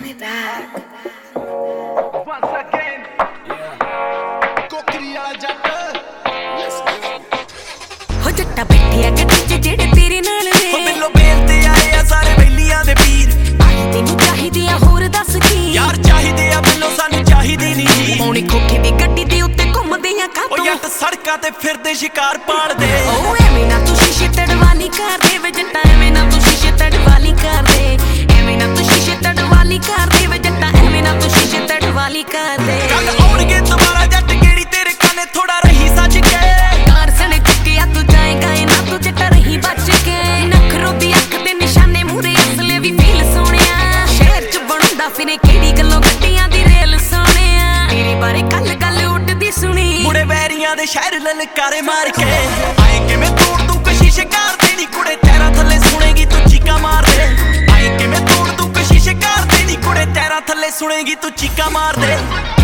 me back. Once again, Kokri ਵਾਲਾ ਜੱਟ ਹੋ ਜੱਟਾ ਬੈਠਿਆ ਗੱਡੀ 'ਚ ਜਿਹੜੇ ਤੇਰੇ ਨਾਲ ਨੇ, ਹੋ ਮਿਲੋ ਬੇਲ ਤੇ ਆਏ ਆ ਸਾਰੇ ਬੇਲੀਆਂ ਦੇ ਪੀਰ। ਆਈ ਤੈਨੂੰ ਚਾਹੀਦੀ ਆ ਹੋਰ ਦੱਸ ਕੀ ਯਾਰ ਚਾਹੀਦੇ ਆ ਮਿਲੋ ਸਾਨੂੰ ਚਾਹੀਦੀ ਨਹੀਂ। ਪੌਣੀ ਖੋਖੇ ਦੀ ਗੱਡੀ ਦੇ ਉੱਤੇ ਘੁੰਮਦੇ ਆ ਕਾਤੋਂ, ਉਹ ਜੱਟ ਸੜਕਾਂ ਤੇ ਫਿਰਦੇ ਸ਼ਿਕਾਰ ਪਾੜਦੇ। ਓ ਐਵੇਂ ਨਾ ਤੂੰ ਸ਼ੀਸ਼ੇ ਤੜਵਾਲੀ ਕਰਦੇ ਵੇ ਜੱਟਾ, ਐਵੇਂ ਨਾ ਤੂੰ ਸ਼ੀਸ਼ੇ ਤੜਵਾਲੀ ਕਰਦੇ, ਐਵੇਂ ਨਾ ਤੂੰ ਸ਼ੀਸ਼ੇ ਤੜਵਾਲੀ ਕਰਦੇ ਵੇ ਜੱਟਾ, ਐਵੇਂ ਨਾ ਤੂੰ ਸ਼ੀਸ਼ੇ ਤੜਵਾਲੀ ਕਰਦੇ। ਕੱਲ ਆਉਣਗੇ ਦੁਬਾਰਾ ਜੱਟ ਕਿਹੜੀ ਤੇਰੇ ਕੰਨੇ ਥੋੜਾ ਰਹੀ ਸੱਜ ਕੇ। ਕਾਰ ਸਣੇ ਚੁੱਕਿਆ ਤੂੰ ਜਾਏਗਾ ਨਾ ਤੂੰ ਜੱਟਾ ਰਹੀ ਬਚ ਕੇ। ਨਖਰੋ ਦੀ ਅੱਖ ਦੇ ਨਿਸ਼ਾਨੇ ਮੂਰੇ ਅਸਲੇ ਵੀ ਫੀਲ ਸੋਹਣਿਆ, ਸ਼ਹਿਰ ਚ ਬਣਦਾ ਫਿਰੇ ਕਿਹੜੀ ਗੱਲੋਂ ਗੱਡੀਆਂ ਦੀ ਰੇਲ ਸੋਹਣਿਆ। ਤੇਰੇ ਬਾਰੇ ਕੱਲ ਗੱਲ ਉੱਡਦੀ ਸੁਣੀ, ਮੁੜੇ ਵੈਰੀਆਂ ਦੇ ਸ਼ਹਿਰ ਲਲਕਾਰੇ ਮਾਰ ਕੇ। ਆਏ ਕਿਵੇਂ ਤੋੜ ਦੂੰ ਕਸ਼ੀਸ਼ ਕਰਦੇ ਨੀ ਕੁੜੇ ਤੇਰਾ ਥੱਲੇ ਸੁਣੇਗੀ ਤੂੰ ਚੀਕਾਂ ਮਾਰਦੇ। ਆਏ ਕਿਵੇਂ ਤੋੜ ਦੂੰ ਕਸ਼ੀਸ਼ ਕਰਦੇ ਨੀ ਕੁੜੇ ਤੇਰਾ ਥੱਲੇ ਸੁਣੇਗੀ ਤੂੰ ਚੀਕਾਂ ਮਾਰਦੇ।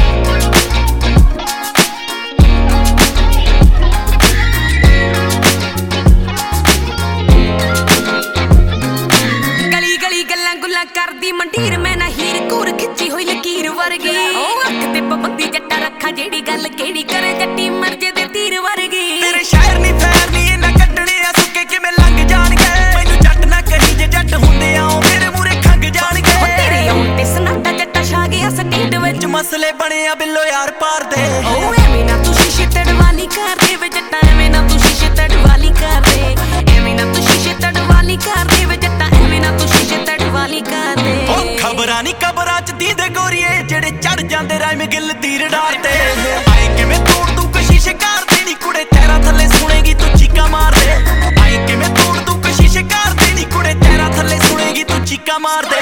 ਗਲੀ ਗਲੀ ਗੱਲਾਂ ਗੁੱਲਾਂ ਕਰਦੀ ਮੰਡੀਰ, ਮੈਂ ਨਾ ਹੀਰ ਘੂਰ ਖਿੱਚੀ ਹੋਈ ਲਕੀਰ ਵਰਗੀ। ਉਹ ਅੱਖ ਤੇ ਪਾਬੰਦੀ ਜੱਟਾ ਰੱਖਾ ਜਿਹੜੀ ਗੱਲ ਕਿਹੜੀ ਕਰੇ ਜੱਟੀ ਮਰਜੇ ਦੇ ਤੀਰ ਵਰਗੀ। ਤੇਰੇ ਸ਼ਹਿਰ ਨੀ ਫੈਰ ਨੀ ਇਹਨਾਂ ਕੱਢਣੇ ਆ ਸੁੱਕੇ ਕਿਵੇਂ ਲੰਘ ਜਾਣਗੇ। ਮੈਨੂੰ ਜੱਟ ਨਾ ਕਹੀ ਜੇ ਜੱਟ ਹੁੰਦੇ ਆ ਉਹ ਮੇਰੇ ਮੂਰੇ ਖੰਗ ਜਾਣਗੇ। ਉਹ ਤੇਰੇ ਆਉਣ ਤੇ ਸਨਾਟਾ ਜੱਟਾ ਛਾ ਗਿਆ ਸਟੇਟ ਵਿੱਚ, ਮਸਲੇ ਬਣੇ ਆ ਬਿੱਲੋ ਯਾਰ ਪਾਰ ਦੇ। ਉਹ ਐਵੇਂ ਨਾ ਤੂੰ ਸ਼ੀਸ਼ੇ ਤੜਵਾਲੀ ਕਰਦੇ ਵੇ ਜੱਟਾ, ਐਵੇਂ ਨਾ ਤੂੰ ਸ਼ੀਸ਼ੇ ਤੜਵਾਲੀ ਕਰਦੇ, ਐਵੇਂ ਨਾ ਤੂੰ ਸ਼ੀਸ਼ੇ ਤੜਵਾਲੀ ਕਰਦੇ ਵੇ ਜੱਟਾ, ਐਵੇਂ ਨਾ ਤੂੰ ਸ਼ੀਸ਼ੇ ਤੜਵਾਲੀ ਕਰਦੇ। ਉਹ ਖਬਰਾਂ ਨੀ ਕਬਰਾਂ ਚ ਦੀਦੇ ਗੋਰੀਏ ਜਿਹੜੇ ਚੜ ਜਾਂਦੇ ਰਾਇਮ ਗਿੱਲ ਤੀਰ ਡਾਰ ਤੇ। ਆਏ ਕਿਵੇਂ ਤੋੜ ਦੂੰ ਕਸ਼ੀਸ਼ ਕਰਦੇ ਨੀ ਕੁੜੇ ਤੇਰਾ ਥੱਲੇ ਸੁਣੇਗੀ ਤੂੰ ਚੀਕਾਂ ਮਾਰਦੇ। ਆਏ ਕਿਵੇਂ ਤੋੜ ਦੂੰ ਕਸ਼ੀਸ਼ ਕਰਦੇ ਨੀ ਕੁੜੇ ਤੇਰਾ ਥੱਲੇ ਸੁਣੇਗੀ ਤੂੰ ਚੀਕਾਂ ਮਾਰਦੇ।